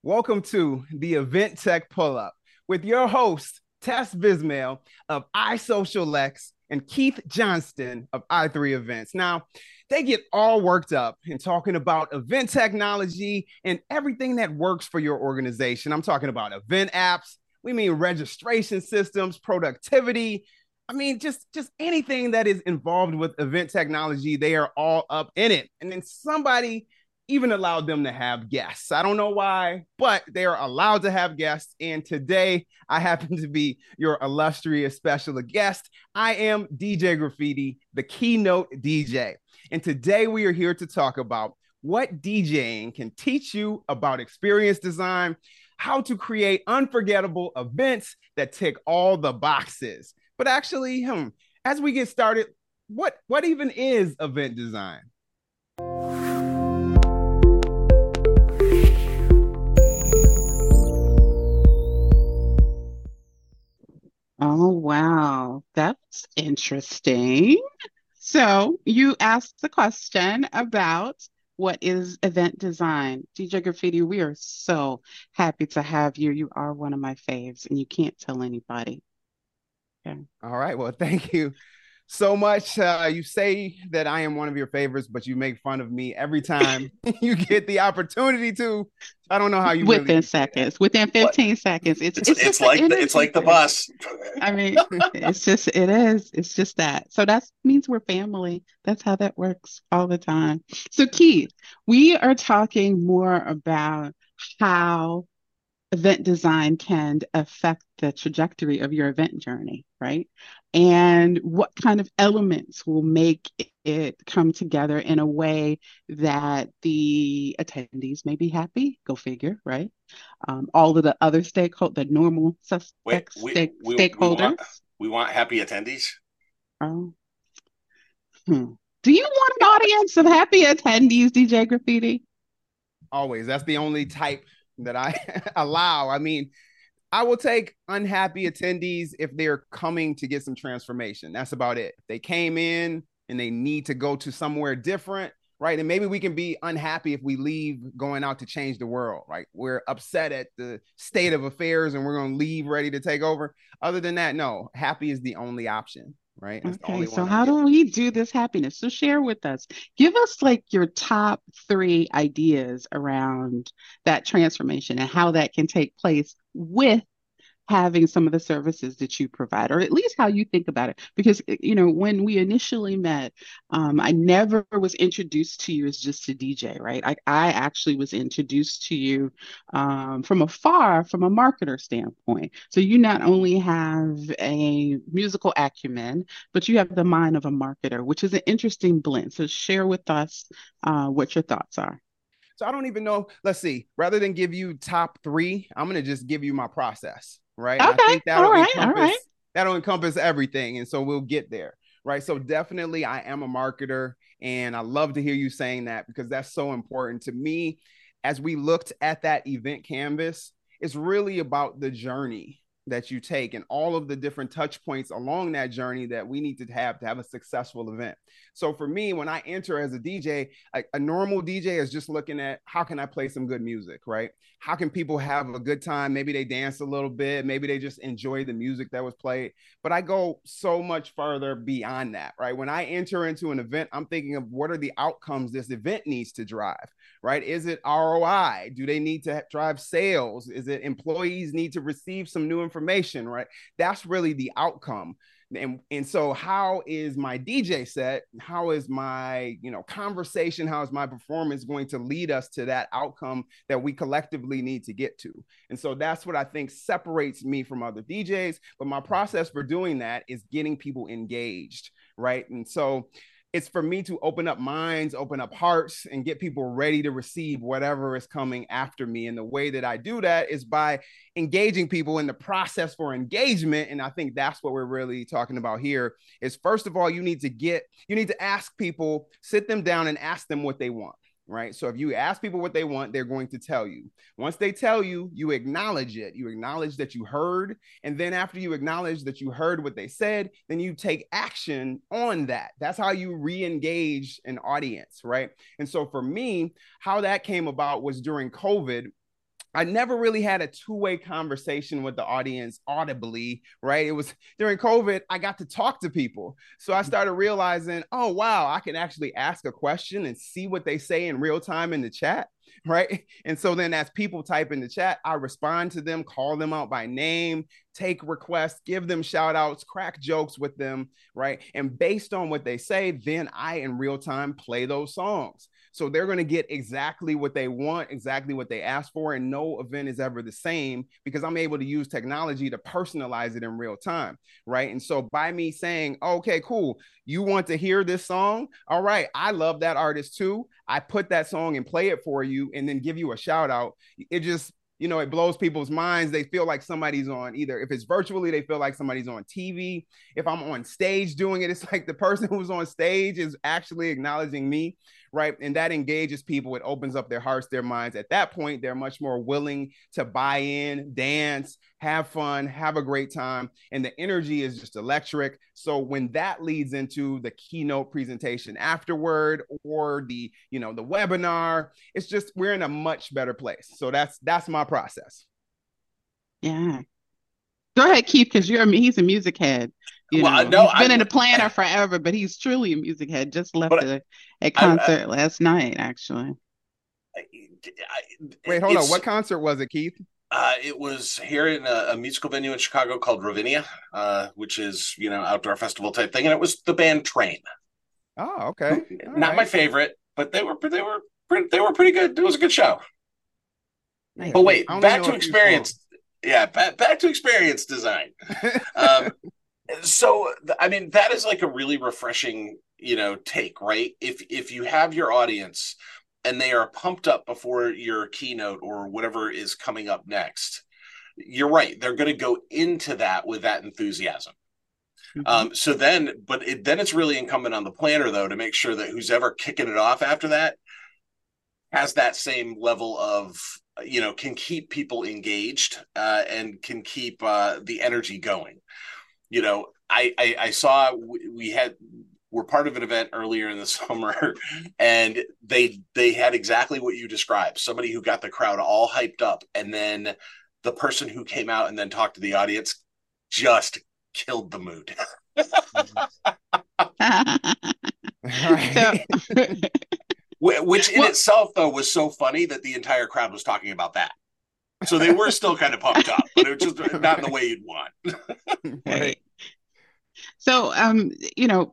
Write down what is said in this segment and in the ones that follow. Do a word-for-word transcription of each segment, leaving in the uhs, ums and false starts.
Welcome to the Event Tech Pull-Up with your host, Tess Bismail of iSocialX and Keith Johnston of i three Events. Now, they get all worked up in talking about event technology and everything that works for your organization. I'm talking about event apps. We mean registration systems, productivity. I mean, just, just anything that is involved with event technology, they are all up in it. And then somebody even allowed them to have guests. I don't know why, but they are allowed to have guests. And today I happen to be your illustrious special guest. I am D J Graffiti, the keynote D J. And today we are here to talk about what DJing can teach you about experience design, how to create unforgettable events that tick all the boxes. But actually, hmm, as we get started, what, what even is event design? Oh, wow. That's interesting. So you asked the question about what is event design. D J Graffiti, we are so happy to have you. You are one of my faves, and you can't tell anybody. Okay. All right. Well, thank you so much. Uh, you say that I am one of your favorites, but you make fun of me every time you get the opportunity to. I don't know how you really Within do that. seconds, within What? fifteen seconds. It's It's it's it's just the like the it's energy like the thing. bus. I mean, it's just it is. It's just that. So that means we're family. That's how that works all the time. So Keith, we are talking more about how event design can affect the trajectory of your event journey, right? And what kind of elements will make it come together in a way that the attendees may be happy, go figure, right? Um, all of the other stakeholders, the normal Wait, suspect we stake we we want stakeholders. we want happy attendees. Oh, hmm. Do you want an audience of happy attendees, D J Graffiti? Always. That's the only type that I allow. I mean, I will take unhappy attendees if they're coming to get some transformation. That's about it. If they came in and they need to go to somewhere different, right? And maybe we can be unhappy if we leave going out to change the world, right? We're upset at the state of affairs and we're going to leave ready to take over. Other than that, no, happy is the only option, right? That's the Okay, only so one I'm how do giving. we do this happiness? So share with us. Give us like your top three ideas around that transformation and how that can take place with having some of the services that you provide, or at least how you think about it. Because, you know, when we initially met, um, I never was introduced to you as just a D J, right? I, I actually was introduced to you um, from afar, from a marketer standpoint. So you not only have a musical acumen, but you have the mind of a marketer, which is an interesting blend. So share with us uh, what your thoughts are. So I don't even know. Let's see. Rather than give you top three, I'm gonna just give you my process, right? And I Okay, think all that'll right, all right. encompass that'll encompass everything. And so we'll get there, right? So definitely, I am a marketer, and I love to hear you saying that because that's so important to me. As we looked at that event canvas, it's really about the journey that you take and all of the different touch points along that journey that we need to have to have a successful event. So for me, when I enter as a D J, a, a normal D J is just looking at how can I play some good music, right? How can people have a good time? Maybe they dance a little bit, maybe they just enjoy the music that was played. But I go so much further beyond that, right? When I enter into an event, I'm thinking of what are the outcomes this event needs to drive, right? Is it R O I? Do they need to drive sales? Is it employees need to receive some new information, right? That's really the outcome. And, and so how is my D J set? How is my, you know, conversation? How is my performance going to lead us to that outcome that we collectively need to get to? And so that's what I think separates me from other D Js. But my process for doing that is getting people engaged, right? And so it's for me to open up minds, open up hearts, and get people ready to receive whatever is coming after me. And the way that I do that is by engaging people in the process for engagement. And I think that's what we're really talking about here is first of all, you need to get, you need to ask people, sit them down and ask them what they want. Right. So if you ask people what they want, they're going to tell you. Once they tell you, you acknowledge it. You acknowledge that you heard. And then after you acknowledge that you heard what they said, then you take action on that. That's how you re-engage an audience. Right. And so for me, how that came about was during COVID. I never really had a two-way conversation with the audience audibly, right? It was during COVID, I got to talk to people. So I started realizing, oh, wow, I can actually ask a question and see what they say in real time in the chat, right? And so then as people type in the chat, I respond to them, call them out by name, take requests, give them shout outs, crack jokes with them, right? And based on what they say, then I in real time play those songs. So they're going to get exactly what they want, exactly what they ask for. And no event is ever the same because I'm able to use technology to personalize it in real time. Right. And so by me saying, okay, cool, you want to hear this song? All right. I love that artist too. I put that song and play it for you and then give you a shout out. It just, you know, it blows people's minds. They feel like somebody's on either, if it's virtually, they feel like somebody's on T V. If I'm on stage doing it, it's like the person who's on stage is actually acknowledging me, right? And that engages people. It opens up their hearts, their minds. At that point, they're much more willing to buy in, dance, have fun, have a great time. And the energy is just electric. So when that leads into the keynote presentation afterward or the, you know, the webinar, it's just, we're in a much better place. So that's, that's my process. Yeah. Go ahead, Keith, because you're, he's a music head. You well, know, no, he's been I, in the planner forever, but he's truly a music head. Just left a, a concert I, I, last night, actually. I, Wait, hold on. What concert was it, Keith? Uh, it was here in a, a musical venue in Chicago called Ravinia, uh, which is, you know, outdoor festival type thing. And it was the band Train. Oh, okay. All Not right. my favorite, but they were, they were, pretty, they were pretty good. It was a good show. Nice. But wait, back to experience. Yeah, back, back to experience design. um, so, I mean, that is like a really refreshing, you know, take, right? If if you have your audience and they are pumped up before your keynote or whatever is coming up next, you're right. They're going to go into that with that enthusiasm. Mm-hmm. Um, so then, but it, then it's really incumbent on the planner, though, to make sure that who's ever kicking it off after that has that same level of, you know, can keep people engaged uh, and can keep uh, the energy going. You know, I, I, I saw we had, we're part of an event earlier in the summer and they, they had exactly what you described. Somebody who got the crowd all hyped up. And then the person who came out and then talked to the audience just killed the mood. Which in well, itself, though, was so funny that the entire crowd was talking about that. So they were still kind of pumped up, but it was just not in the way you'd want. Right. So, um, you know,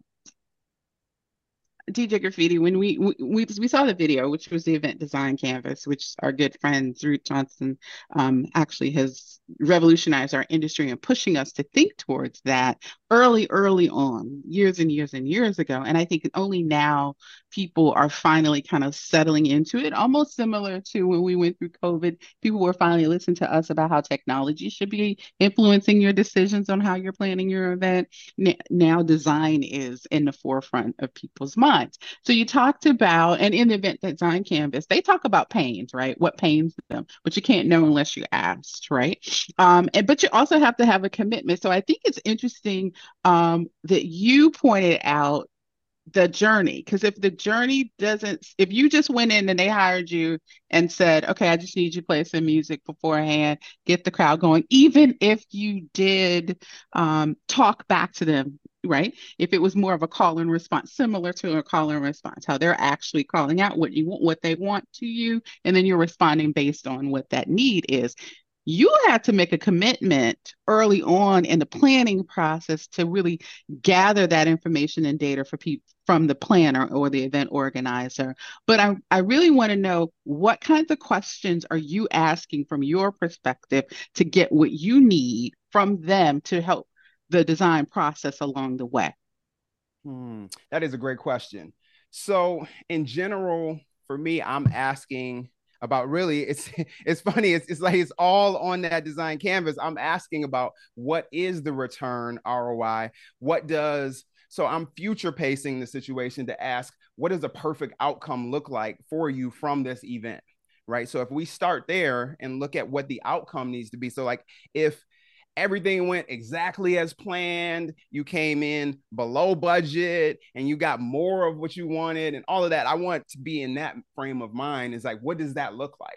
D J Graffiti, when we, we we saw the video, which was the event design canvas, which our good friend Ruth Johnson um, actually has revolutionized our industry and pushing us to think towards that early, early on, years and years and years ago. And I think only now people are finally kind of settling into it, almost similar to when we went through COVID. People were finally listening to us about how technology should be influencing your decisions on how you're planning your event. Now design is in the forefront of people's minds. So you talked about, and in the event design canvas, they talk about pains, right? What pains them, but you can't know unless you asked, right? Um, and but you also have to have a commitment. So I think it's interesting um, that you pointed out the journey, because if the journey doesn't, if you just went in and they hired you and said, okay, I just need you to play some music beforehand, get the crowd going, even if you did um, talk back to them, right? If it was more of a call and response, similar to a call and response, how they're actually calling out what you want, what they want to you, and then you're responding based on what that need is. You had to make a commitment early on in the planning process to really gather that information and data for people from the planner or the event organizer. But I, I really want to know, what kinds of questions are you asking from your perspective to get what you need from them to help the design process along the way? Hmm, that is a great question. So in general, for me, I'm asking about really, it's it's funny, it's, it's like it's all on that design canvas. I'm asking about what is the return R O I? What does, so I'm future pacing the situation to ask, what does a perfect outcome look like for you from this event, right? So if we start there and look at what the outcome needs to be. So like if everything went exactly as planned, you came in below budget and you got more of what you wanted and all of that, I want to be in that frame of mind. Is like, what does that look like?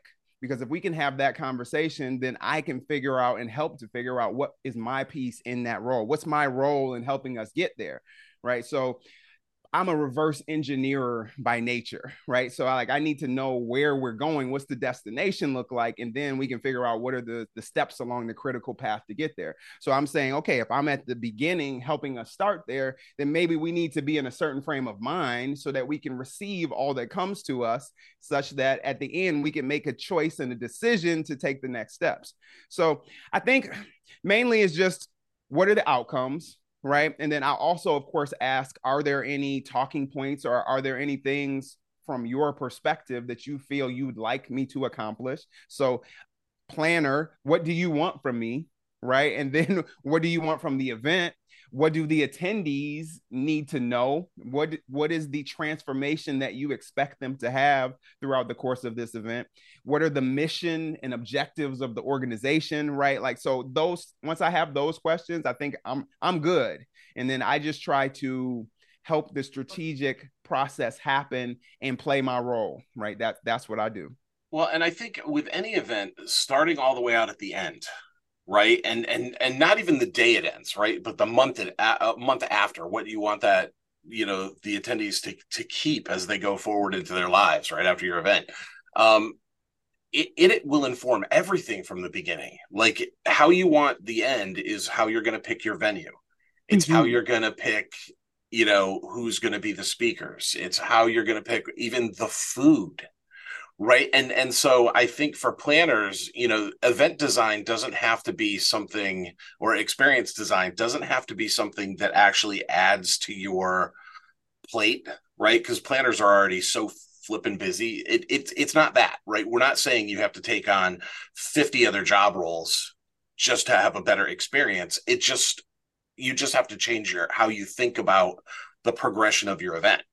Because if we can have that conversation, then I can figure out and help to figure out what is my piece in that role. What's my role in helping us get there, right? So I'm a reverse engineer by nature, right? So I like I need to know where we're going, what's the destination look like, and then we can figure out what are the, the steps along the critical path to get there. So I'm saying, okay, if I'm at the beginning helping us start there, then maybe we need to be in a certain frame of mind so that we can receive all that comes to us, such that at the end we can make a choice and a decision to take the next steps. So I think mainly it's just what are the outcomes? Right. And then I'll also, of course, ask, are there any talking points or are there any things from your perspective that you feel you'd like me to accomplish? So planner, what do you want from me? Right. And then what do you want from the event? What do the attendees need to know? What, what is the transformation that you expect them to have throughout the course of this event? What are the mission and objectives of the organization, right? Like, so those, once I have those questions, I think I'm, I'm good. And then I just try to help the strategic process happen and play my role, right? That, that's what I do. Well, and I think with any event, starting all the way out at the end, right, and and and not even the day it ends, right, but the month it, a month after, what you want that, you know, the attendees to to keep as they go forward into their lives, right after your event. Um, it, it will inform everything from the beginning. Like how you want the end is how you're going to pick your venue. It's mm-hmm. how you're going to pick, you know, who's going to be the speakers. It's how you're going to pick even the food. Right. And and so I think for planners, you know, event design doesn't have to be something, or experience design doesn't have to be something that actually adds to your plate. Right. Because planners are already so flipping busy. It, it, it's not that. Right. We're not saying you have to take on fifty other job roles just to have a better experience. It just you just have to change your how you think about the progression of your event.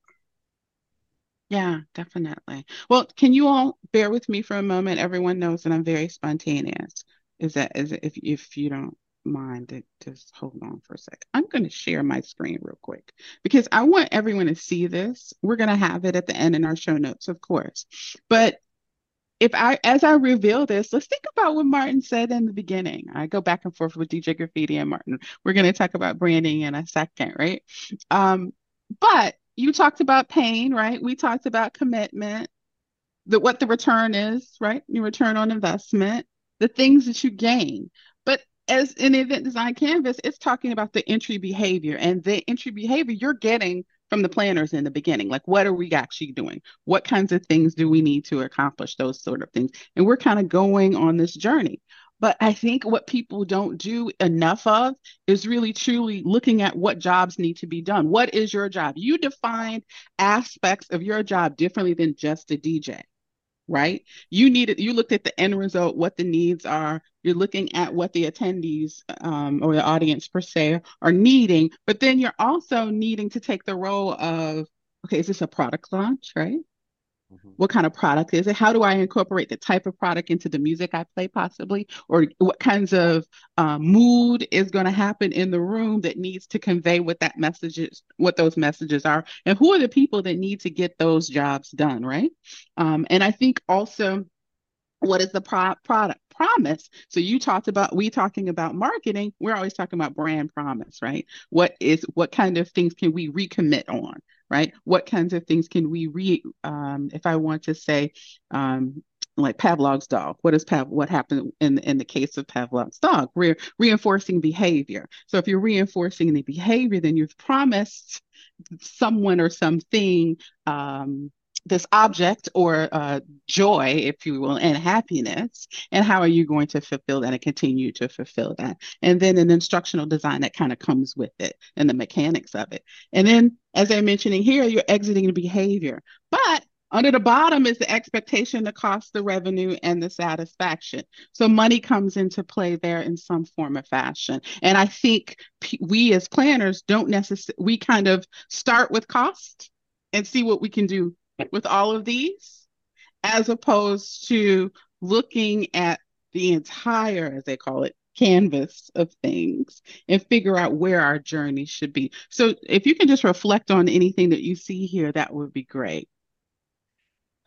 Yeah, definitely. Well, can you all bear with me for a moment? Everyone knows that I'm very spontaneous. Is that is if if you don't mind, it, just hold on for a sec. I'm going to share my screen real quick because I want everyone to see this. We're going to have it at the end in our show notes, of course. But if I, as I reveal this, let's think about what Martin said in the beginning. I go back and forth with D J Graffiti and Martin. We're going to talk about branding in a second, right? Um, but you talked about pain, right? We talked about commitment, the, what the return is, right? Your return on investment, the things that you gain. But as in Event Design Canvas, it's talking about the entry behavior, and the entry behavior you're getting from the planners in the beginning. Like, what are we actually doing? What kinds of things do we need to accomplish? Those sort of things. And we're kind of going on this journey. But I think what people don't do enough of is really truly looking at what jobs need to be done. What is your job? You defined aspects of your job differently than just a D J, right? You needed, you looked at the end result, what the needs are. You're looking at what the attendees um, or the audience per se are needing, but then you're also needing to take the role of, okay, is this a product launch, right? What kind of product is it? How do I incorporate the type of product into the music I play possibly? Or what kinds of uh, mood is going to happen in the room that needs to convey what that message is, what those messages are, and who are the people that need to get those jobs done, right? Um, and I think also, what is the pro- product promise? So you talked about, we talking about marketing, we're always talking about brand promise, right? What is, what kind of things can we recommit on, right? What kinds of things can we re, um, if I want to say, um, like Pavlov's dog, what is Pav, what happened in, in the case of Pavlov's dog? Re- reinforcing behavior. So if you're reinforcing the behavior, then you've promised someone or something, um, this object or uh, joy, if you will, and happiness, and how are you going to fulfill that and continue to fulfill that? And then an instructional design that kind of comes with it and the mechanics of it. And then, as I'm mentioning here, you're exiting the behavior. But under the bottom is the expectation, the cost, the revenue, and the satisfaction. So money comes into play there in some form or fashion. And I think p- we as planners don't necessarily, we kind of start with cost and see what we can do with all of these, as opposed to looking at the entire, as they call it, canvas of things and figure out where our journey should be. So if you can just reflect on anything that you see here, that would be great.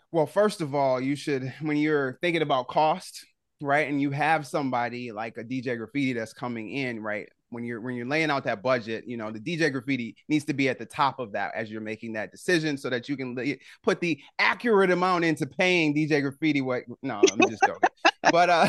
Well, first of all, you should, when you're thinking about cost, right, and you have somebody like a D J Graffiti that's coming in, right, when you're when you're laying out that budget, you know, the D J Graffiti needs to be at the top of that as you're making that decision, so that you can put the accurate amount into paying D J Graffiti. What? No, I'm just joking. But uh,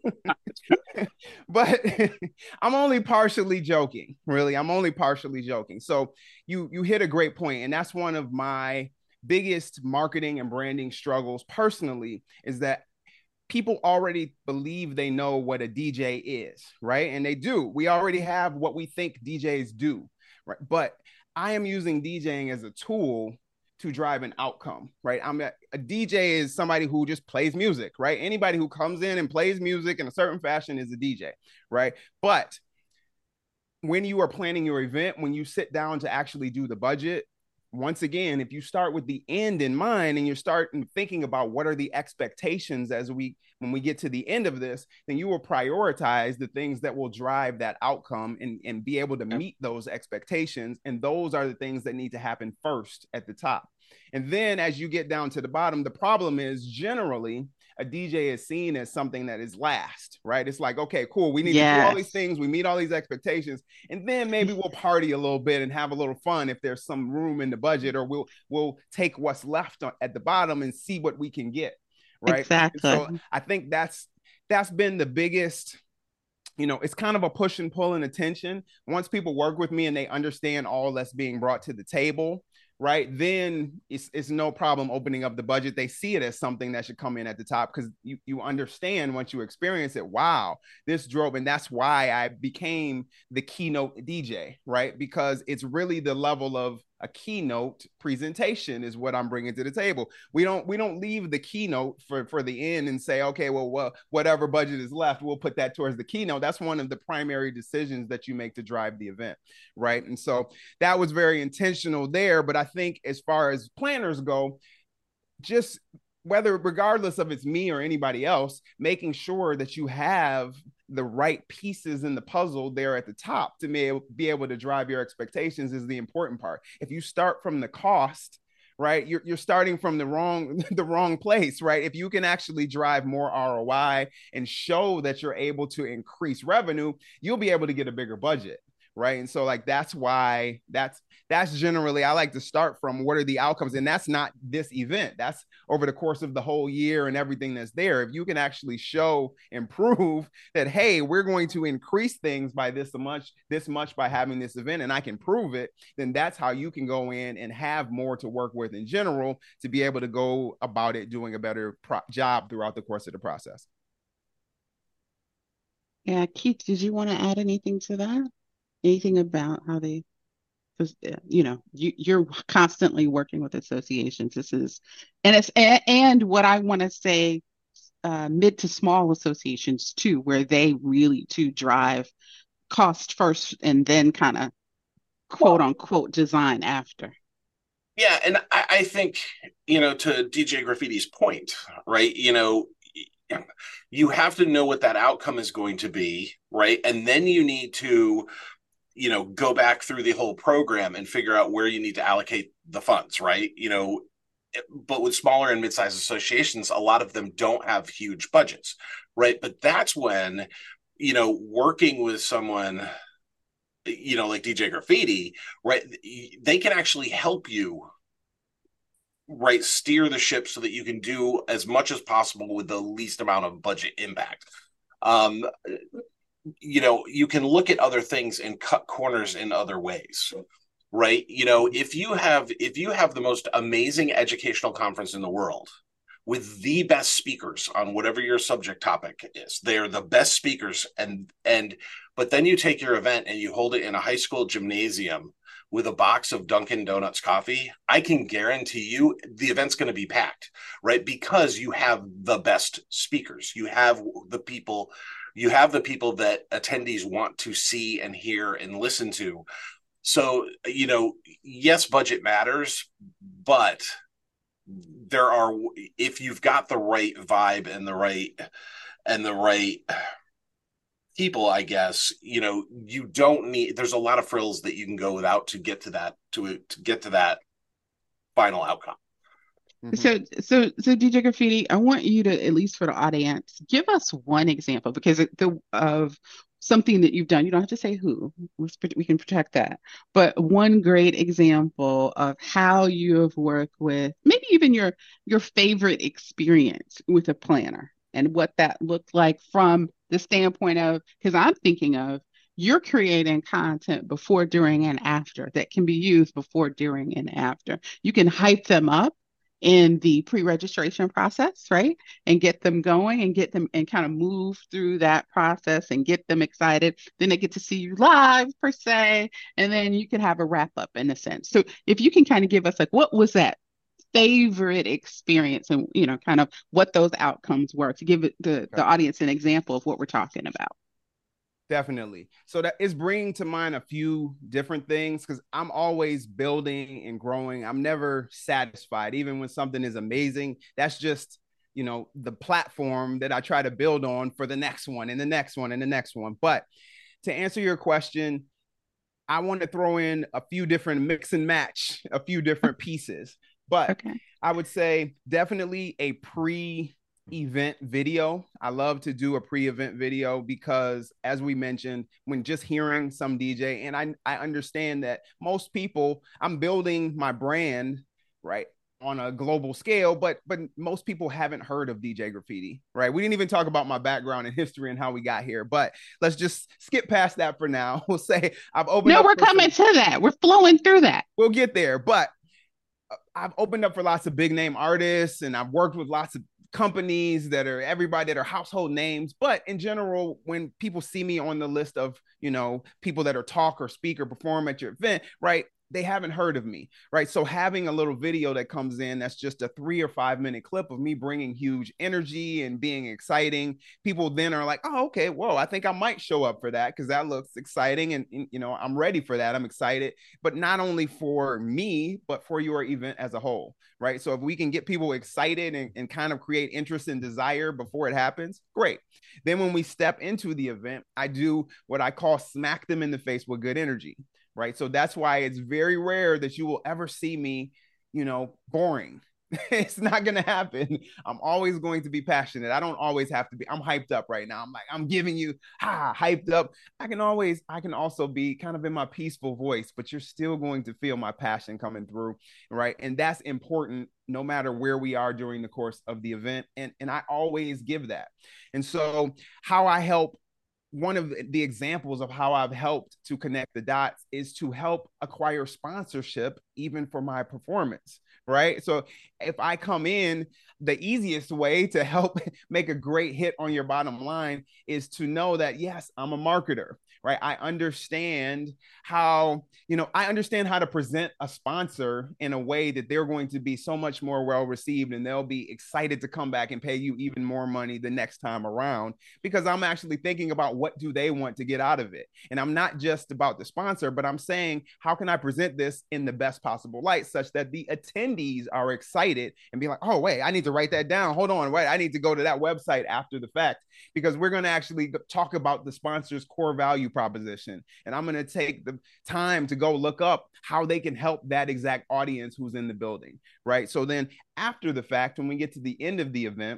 but I'm only partially joking. Really, I'm only partially joking. So you you hit a great point, and that's one of my biggest marketing and branding struggles personally, is that people already believe they know what a D J is, right? And they do. We already have what we think D Js do, right? But I am using DJing as a tool to drive an outcome, right? I'm a, a D J is somebody who just plays music, right? Anybody who comes in and plays music in a certain fashion is a D J, right? But when you are planning your event, when you sit down to actually do the budget, once again, if you start with the end in mind and you're starting thinking about what are the expectations as we, when we get to the end of this, then you will prioritize the things that will drive that outcome and, and be able to meet those expectations. And those are the things that need to happen first at the top. And then as you get down to the bottom, the problem is generally a D J is seen as something that is last, right? It's like, okay, cool. We need yes. to do all these things. We meet all these expectations. And then maybe we'll party a little bit and have a little fun if there's some room in the budget, or we'll, we'll take what's left at the bottom and see what we can get. Right. Exactly. And so I think that's, that's been the biggest, you know, it's kind of a push and pull and attention. Once people work with me and they understand all that's being brought to the table, right, then it's, it's no problem opening up the budget. They see it as something that should come in at the top, because you, you understand once you experience it, wow, this drove. And that's why I became the keynote D J, right? Because it's really the level of a keynote presentation is what I'm bringing to the table. We don't we don't leave the keynote for, for the end and say, okay, well, well, whatever budget is left, we'll put that towards the keynote. That's one of the primary decisions that you make to drive the event, right? And so that was very intentional there. But I think as far as planners go, just whether, regardless of it's me or anybody else, making sure that you have the right pieces in the puzzle there at the top to be able, be able to drive your expectations is the important part. If you start from the cost, right, you're, you're starting from the wrong, the wrong place, right? If you can actually drive more R O I and show that you're able to increase revenue, you'll be able to get a bigger budget. Right. And so like, that's why that's, that's generally, I like to start from what are the outcomes. And that's not this event. That's over the course of the whole year and everything that's there. If you can actually show and prove that, hey, we're going to increase things by this much, this much by having this event, and I can prove it, then that's how you can go in and have more to work with in general to be able to go about it doing a better pro- job throughout the course of the process. Yeah. Keith, did you want to add anything to that? Anything about how they, because you know, you, you're constantly working with associations. This is, and it's and, and what I want to say, uh, mid to small associations too, where they really to drive cost first and then kind of quote well, unquote design after. Yeah, and I, I think, you know, to D J Graffiti's point, right? You know, you have to know what that outcome is going to be, right? And then you need to, you know, go back through the whole program and figure out where you need to allocate the funds, right? You know, but with smaller and mid-sized associations, a lot of them don't have huge budgets, right? But that's when, you know, working with someone, you know, like D J Graffiti, right, they can actually help you, right, steer the ship so that you can do as much as possible with the least amount of budget impact. Um, you know, you can look at other things and cut corners in other ways, right? You know, if you have if you have the most amazing educational conference in the world with the best speakers on whatever your subject topic is, they're the best speakers, and and but then you take your event and you hold it in a high school gymnasium with a box of Dunkin' Donuts coffee, I can guarantee you the event's going to be packed, right? Because you have the best speakers. You have the people You have the people that attendees want to see and hear and listen to. So, you know, yes, budget matters, but there are, if you've got the right vibe and the right, and the right people, I guess, you know, you don't need, there's a lot of frills that you can go without to get to that, to, to get to that final outcome. Mm-hmm. So, so, so D J Graffiti, I want you to, at least for the audience, give us one example because the of something that you've done. You don't have to say who. We can protect that. But one great example of how you have worked with maybe even your your favorite experience with a planner and what that looked like from the standpoint of, because I'm thinking of you're creating content before, during, and after that can be used before, during, and after. You can hype them up in the pre-registration process, right? And get them going and get them and kind of move through that process and get them excited. Then they get to see you live per se, and then you can have a wrap up in a sense. So if you can kind of give us like, what was that favorite experience and, you know, kind of what those outcomes were to give it the, okay. the audience an example of what we're talking about. Definitely. So that is bringing to mind a few different things because I'm always building and growing. I'm never satisfied, even when something is amazing. That's just, you know, the platform that I try to build on for the next one and the next one and the next one. But to answer your question, I want to throw in a few different mix and match, a few different pieces. But okay. I would say definitely a pre event video. I love to do a pre-event video because, as we mentioned, when just hearing some D J, and I, I understand that most people, I'm building my brand, right, on a global scale, but but most people haven't heard of D J Graffiti, right? We didn't even talk about my background and history and how we got here, but let's just skip past that for now. We'll say I've opened no, up. No, we're coming some, to that. We're flowing through that. We'll get there, but I've opened up for lots of big name artists and I've worked with lots of companies that are everybody that are household names. But in general, when people see me on the list of, you know, people that are talk or speak or perform at your event, right, they haven't heard of me, right? So having a little video that comes in that's just a three or five minute clip of me bringing huge energy and being exciting, people then are like, oh, okay, whoa, I think I might show up for that because that looks exciting. And, and, you know, I'm ready for that. I'm excited, but not only for me, but for your event as a whole, right? So if we can get people excited and, and kind of create interest and desire before it happens, great. Then when we step into the event, I do what I call smack them in the face with good energy. Right. So that's why it's very rare that you will ever see me, you know, boring. It's not going to happen. I'm always going to be passionate. I don't always have to be. I'm hyped up right now. I'm like, I'm giving you ah, hyped up. I can always, I can also be kind of in my peaceful voice, but you're still going to feel my passion coming through. Right. And that's important no matter where we are during the course of the event. And, and I always give that. And so how I help, one of the examples of how I've helped to connect the dots is to help acquire sponsorship even for my performance, right? So if I come in, the easiest way to help make a great hit on your bottom line is to know that, yes, I'm a marketer, right? I understand how, you know, I understand how to present a sponsor in a way that they're going to be so much more well-received and they'll be excited to come back and pay you even more money the next time around because I'm actually thinking about what do they want to get out of it. And I'm not just about the sponsor, but I'm saying, how can I present this in the best possible light such that the attendees are excited and be like, oh, wait, I need to write that down. Hold on, wait, I need to go to that website after the fact because we're going to actually talk about the sponsor's core value proposition. And I'm going to take the time to go look up how they can help that exact audience who's in the building, right? So then after the fact, when we get to the end of the event,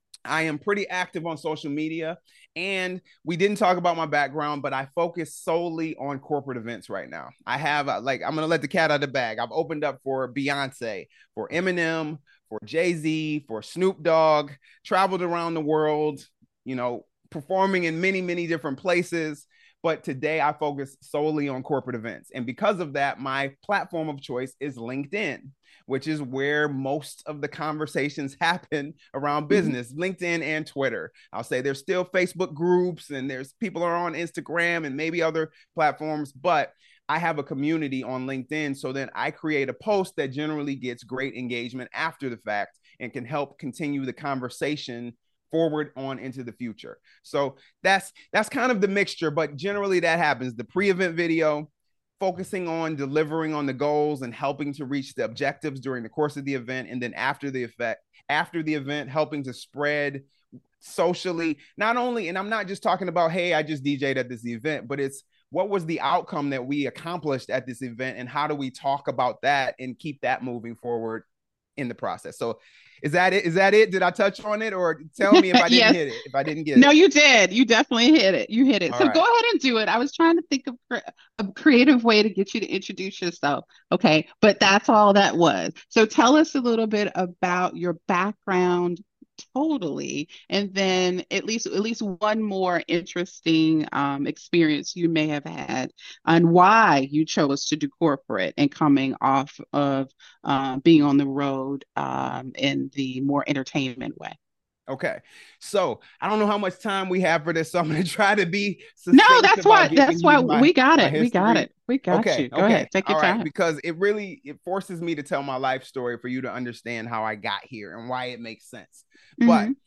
I am pretty active on social media, and we didn't talk about my background, but I focus solely on corporate events right now. I have uh, like, I'm going to let the cat out of the bag. I've opened up for Beyonce, for Eminem, for Jay-Z, for Snoop Dogg, traveled around the world, you know, performing in many, many different places. But today I focus solely on corporate events. And because of that, my platform of choice is LinkedIn, which is where most of the conversations happen around business, mm-hmm. LinkedIn and Twitter. I'll say there's still Facebook groups and there's people are on Instagram and maybe other platforms, but I have a community on LinkedIn. So then I create a post that generally gets great engagement after the fact and can help continue the conversation forward on into the future. So that's that's kind of the mixture, but generally that happens. The pre-event video, focusing on delivering on the goals and helping to reach the objectives during the course of the event. And then after the effect, after the event, helping to spread socially, not only, and I'm not just talking about, hey, I just D J'd at this event, but it's what was the outcome that we accomplished at this event and how do we talk about that and keep that moving forward in the process. So is that it? Is that it? Did I touch on it, or tell me if I didn't Yes. hit it? If I didn't get No, it. you did. You definitely hit it. You hit it. All so right. go ahead and do it. I was trying to think of cre- a creative way to get you to introduce yourself. Okay. But that's all that was. So tell us a little bit about your background totally, and then at least at least one more interesting um, experience you may have had on why you chose to do corporate and coming off of uh, being on the road um, in the more entertainment way. Okay. So I don't know how much time we have for this, so I'm going to try to be No, succinct that's about why giving that's why you my, we got my it. We got history. it. We got Okay. you. Go Okay. ahead. Take your All right. time. Because it really, it forces me to tell my life story for you to understand how I got here and why it makes sense. But Mm-hmm.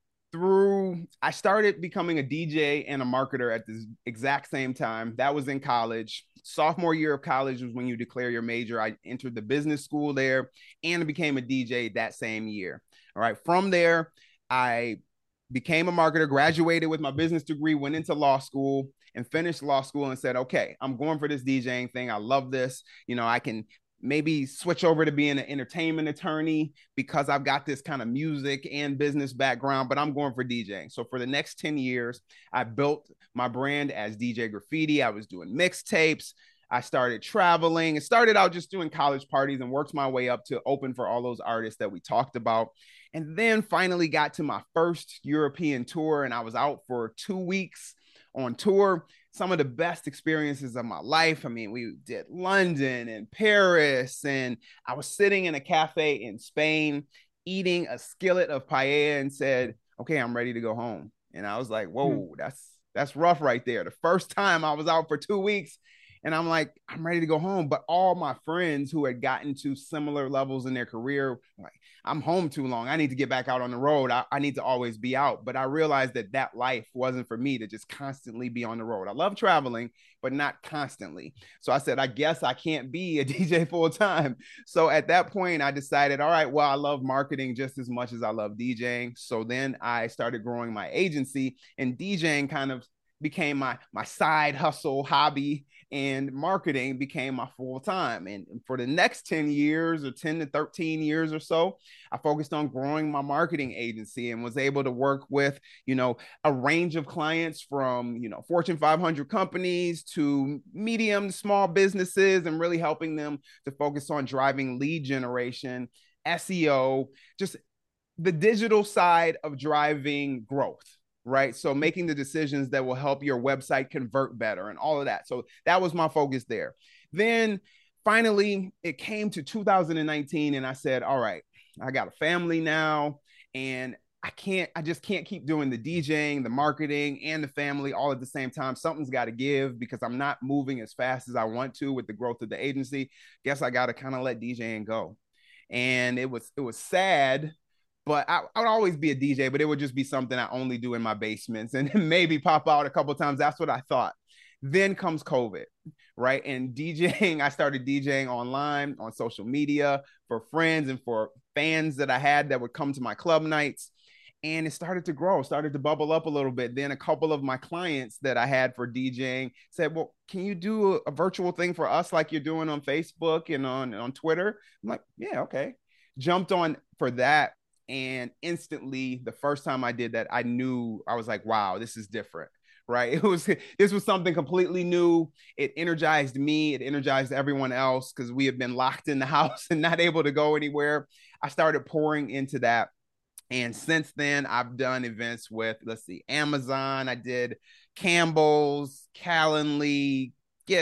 through, I started becoming a D J and a marketer at the exact same time. That was in college. Sophomore year of college was when you declare your major. I entered the business school there and became a D J that same year. All right. From there, I became a marketer, graduated with my business degree, went into law school and finished law school and said, okay, I'm going for this DJing thing. I love this. You know, I can maybe switch over to being an entertainment attorney because I've got this kind of music and business background, but I'm going for DJing. So for the next ten years, I built my brand as D J Graffiti. I was doing mixtapes. I started traveling. It started out just doing college parties and worked my way up to open for all those artists that we talked about. And then finally got to my first European tour, and I was out for two weeks on tour. Some of the best experiences of my life. I mean, we did London and Paris, and I was sitting in a cafe in Spain eating a skillet of paella and said, okay, I'm ready to go home. And I was like, whoa, mm. that's that's rough right there. The first time I was out for two weeks and I'm like, I'm ready to go home. But all my friends who had gotten to similar levels in their career, like, I'm home too long. I need to get back out on the road. I, I need to always be out. But I realized that that life wasn't for me to just constantly be on the road. I love traveling, but not constantly. So I said, I guess I can't be a D J full time. So at that point, I decided, all right, well, I love marketing just as much as I love DJing. So then I started growing my agency, and DJing kind of became my my side hustle hobby, and marketing became my full time. And for the next ten years or ten to thirteen years or so, I focused on growing my marketing agency and was able to work with, you know, a range of clients from, you know, Fortune five hundred companies to medium to small businesses, and really helping them to focus on driving lead generation, S E O, just the digital side of driving growth. Right. So making the decisions that will help your website convert better and all of that. So that was my focus there. Then finally, it came to two thousand nineteen and I said, all right, I got a family now, and I can't, I just can't keep doing the DJing, the marketing, and the family all at the same time. Something's got to give because I'm not moving as fast as I want to with the growth of the agency. Guess I got to kind of let DJing go. And it was, it was sad. But I, I would always be a D J, but it would just be something I only do in my basements and maybe pop out a couple of times. That's what I thought. Then comes COVID, right? And DJing, I started DJing online on social media for friends and for fans that I had that would come to my club nights. And it started to grow, started to bubble up a little bit. Then a couple of my clients that I had for DJing said, well, can you do a, a virtual thing for us like you're doing on Facebook and on, on Twitter? I'm like, yeah, okay. Jumped on for that. And instantly, the first time I did that, I knew, I was like, wow, this is different, right? It was, this was something completely new. It energized me. It energized everyone else because we have been locked in the house and not able to go anywhere. I started pouring into that. And since then, I've done events with, let's see, Amazon. I did Campbell's, Calendly,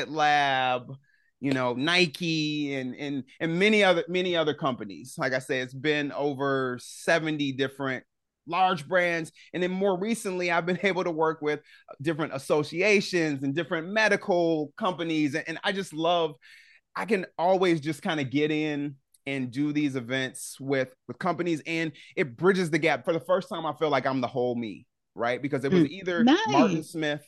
GitLab, you know, Nike, and and and many other many other companies. Like I say, it's been over seventy different large brands. And then more recently, I've been able to work with different associations and different medical companies. And I just love, I can always just kind of get in and do these events with with companies, and it bridges the gap. For the first time, I feel like I'm the whole me, right? Because it was either nice. Martin Smith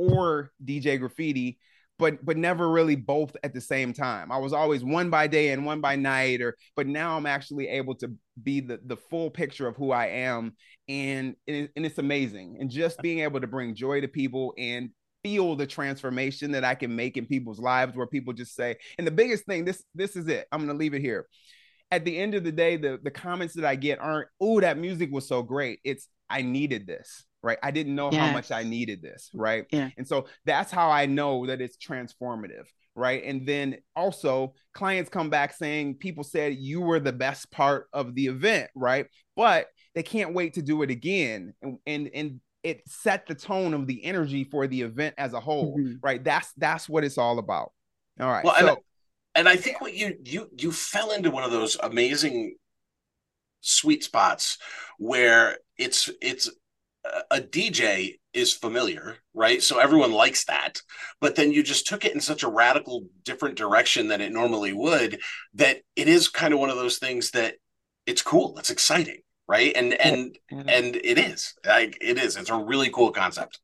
or D J Graffiti, but but never really both at the same time. I was always one by day and one by night, or but now I'm actually able to be the the full picture of who I am, and and it's amazing. And just being able to bring joy to people and feel the transformation that I can make in people's lives, where people just say, and the biggest thing, this this is it, I'm going to leave it here. at the end of the day, the, the comments that I get aren't, oh, that music was so great. It's, I needed this, right? I didn't know yes. how much I needed this, right? Yeah. And so that's how I know that it's transformative, right? And then also clients come back saying, people said you were the best part of the event, right? But they can't wait to do it again. And, and, and it set the tone of the energy for the event as a whole, mm-hmm. right? That's, that's what it's all about. All right. Well, so, and, and I think what you, you, you fell into one of those amazing sweet spots where it's, it's a, a D J is familiar, right? So everyone likes that, but then you just took it in such a radical different direction than it normally would, that it is kind of one of those things that it's cool. It's exciting. Right. And, and, mm-hmm. and it is like, it is, it's a really cool concept.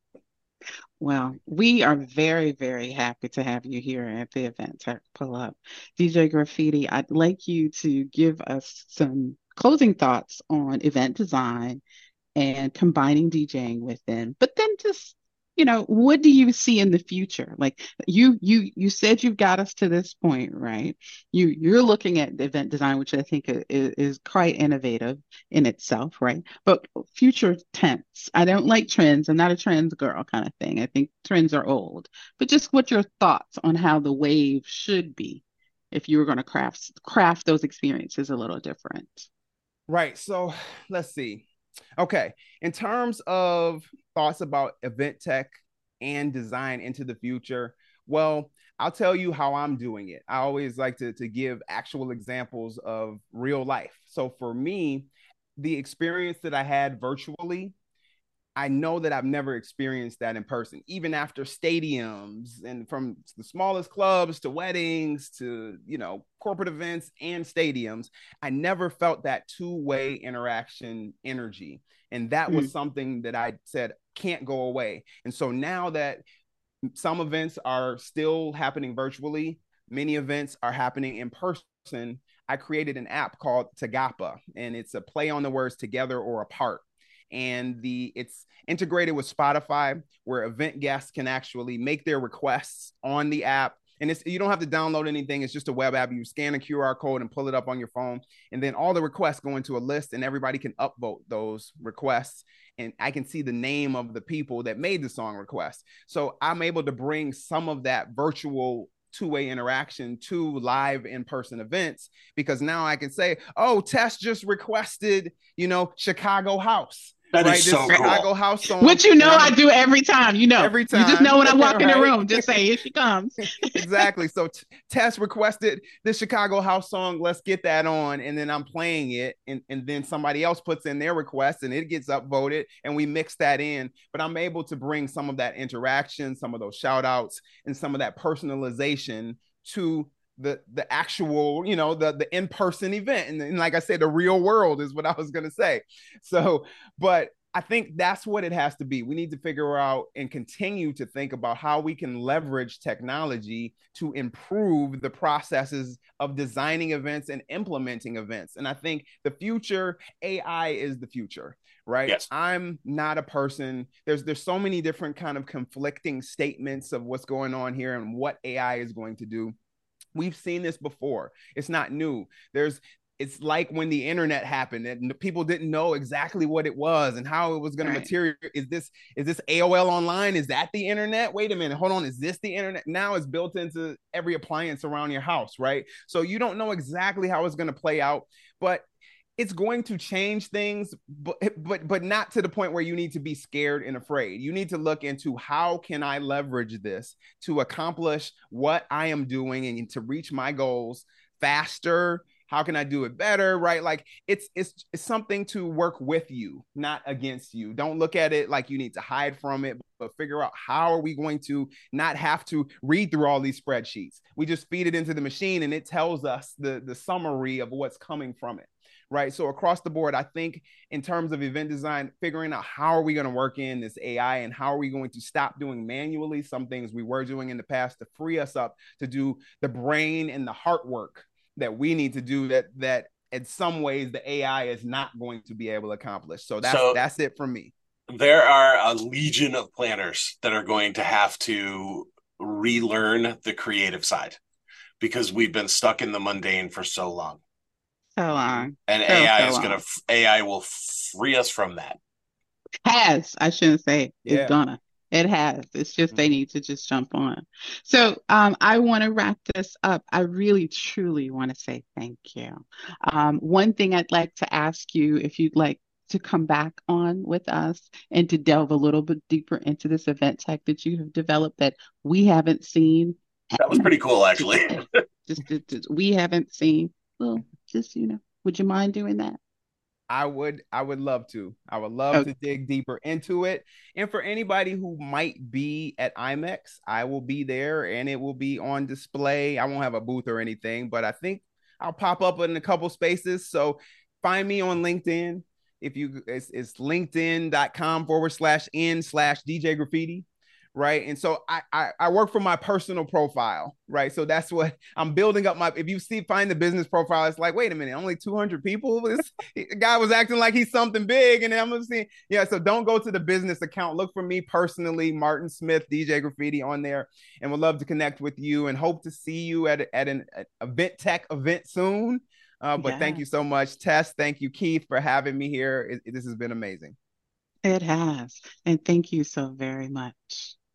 Well, we are very, very happy to have you here at the event Tech Pull Up. D J Graffiti, I'd like you to give us some closing thoughts on event design and combining DJing with them, but then just, you know, what do you see in the future? Like you, you, you said you've got us to this point, right? You, you're looking at event design, which I think is, is quite innovative in itself, right? But future tense, I don't like trends. I'm not a trends girl kind of thing. I think trends are old, but just what your thoughts on how the wave should be if you were going to craft, craft those experiences a little different. Right. So let's see. Okay. In terms of thoughts about event tech and design into the future, well, I'll tell you how I'm doing it. I always like to, to give actual examples of real life. So for me, the experience that I had virtually, I know that I've never experienced that in person, even after stadiums and from the smallest clubs to weddings to, you know, corporate events and stadiums. I never felt that two-way interaction energy. And that was mm. something that I said can't go away. And so now that some events are still happening virtually, many events are happening in person, I created an app called Tagapa, and it's a play on the words together or apart. And the it's integrated with Spotify, where event guests can actually make their requests on the app. And it's, you don't have to download anything. It's just a web app. You scan a Q R code and pull it up on your phone. And then all the requests go into a list and everybody can upvote those requests. And I can see the name of the people that made the song request. So I'm able to bring some of that virtual two-way interaction to live in-person events, because now I can say, oh, Tess just requested, you know, Chicago House. That right? is this so Chicago cool. House song. Which you know I do every time, you know. Every time. You just know when I walk right? in the room, just say, here she comes. Exactly. So t- Tess requested this Chicago House song. Let's get that on. And then I'm playing it. And, and then somebody else puts in their request and it gets upvoted and we mix that in. But I'm able to bring some of that interaction, some of those shout outs, and some of that personalization to the the actual, you know, the the in-person event. And, and like I said, the real world is what I was going to say. So, but I think that's what it has to be. We need to figure out and continue to think about how we can leverage technology to improve the processes of designing events and implementing events. And I think the future, A I is the future, right? Yes. I'm not a person. There's there's so many different kind of conflicting statements of what's going on here and what A I is going to do. We've seen this before. It's not new. There's, it's like when the internet happened and people didn't know exactly what it was and how it was going right. to material. Is this, is this A O L online? Is that the internet? Wait a minute. Hold on. Is this the internet? Now it's built into every appliance around your house, right? So you don't know exactly how it's going to play out, but it's going to change things, but, but, but not to the point where you need to be scared and afraid. You need to look into how can I leverage this to accomplish what I am doing and to reach my goals faster. How can I do it better? Right? Like it's, it's, it's something to work with you, not against you. Don't look at it like you need to hide from it, but figure out how are we going to not have to read through all these spreadsheets. We just feed it into the machine and it tells us the, the summary of what's coming from it. Right. So across the board, I think in terms of event design, figuring out how are we going to work in this A I and how are we going to stop doing manually some things we were doing in the past to free us up to do the brain and the heart work that we need to do that, that in some ways the A I is not going to be able to accomplish. So that's, so that's it for me. There are a legion of planners that are going to have to relearn the creative side because we've been stuck in the mundane for so long. So long. And so, A I so is long. gonna A I will free us from that. Has, I shouldn't say Yeah. it's gonna. It has. It's just mm-hmm. they need to just jump on. So um, I want to wrap this up. I really, truly want to say thank you. Um, one thing I'd like to ask you, if you'd like to come back on with us and to delve a little bit deeper into this event tech that you have developed that we haven't seen. That was pretty cool, actually. just, just, just we haven't seen. Well, just, you know, would you mind doing that? I would I would love to. I would love okay. to dig deeper into it. And for anybody who might be at IMEX, I will be there and it will be on display. I won't have a booth or anything, but I think I'll pop up in a couple spaces. So find me on LinkedIn. If you it's, it's linkedin.com forward slash in slash DJ Graffiti. Right. And so I, I I work for my personal profile. Right. So that's what I'm building up my, if you see, find the business profile, it's like, wait a minute, only two hundred people. This guy was acting like he's something big. And then I'm just saying, yeah. So don't go to the business account. Look for me personally, Martin Smith, D J Graffiti on there, and would love to connect with you and hope to see you at, at an at event tech event soon. Uh, but yeah. Thank you so much, Tess. Thank you, Keith, for having me here. It, it, this has been amazing. It has. And thank you so very much.